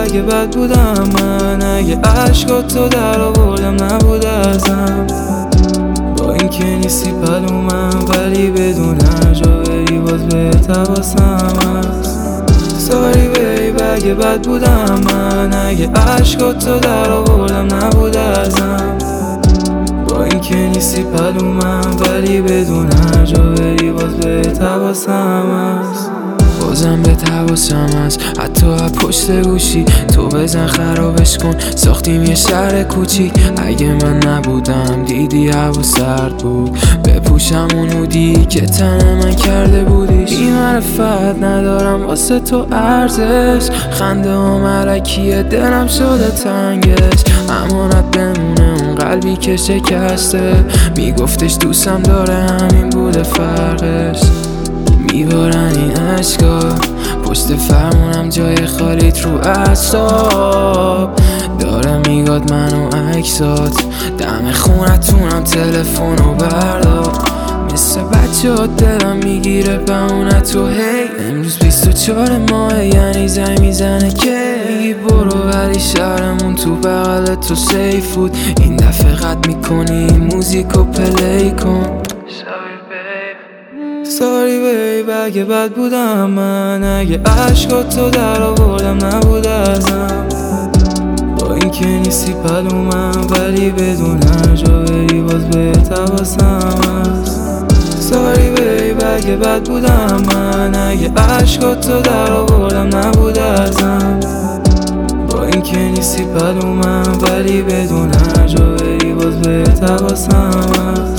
اگه بد بودم من، اگه عشقاتو در آوردم نبود ازم. با اینکه نیستی پلومم ولی بدون هر جا بری باز بهت حواسم هست. ساری بیب اگه بد بودم من، اگه عشقاتو در آوردم نبود ازم. با اینکه نیستی پلومم ولی بدون هر جا بری باز بهت حواسم هست. بازم به حواسم هست، حتی از پشت گوشی تو بزن خرابش کن. ساختیم یه شهر کوچیک، اگه من نبودم دیدی هوا سرد بود. بپوشم اون هودی که تن من کرده بودیش. بی معرفت ندارم واسه تو ارزش، خنده و مرکیه دلم شده تنگش. امانت بمونه اون قلبی که شکسته، میگفتش دوستم داره همین بوده فرقش. میبارن این عشقا پشت فرمونم، جای خالیت رو اعصاب داره میگاد منو عکسات. دم خونتونم تلفنو بردار، مثل بچه ها دلم میگیره بمونت تو. هی امروز 24 ماه یعنی زنگ میزنه که میگی برو، ولی شهرمون تو بغل تو سیف بود. این دفعه قد میکنی موزیکو پلی کن. ساری بیب اگه بد بودم من، اگه عشقاتو در آوردم نبود ازم. با اینکه نیستی پلومم ولی بدون هر جا بری باز بهت حواسم هست. ساری بیب اگه بد بودم من، اگه عشقاتو در آوردم نبود ازم. با اینکه نیستی پلومم ولی بدون هر جا بری باز بهت حواسم هست.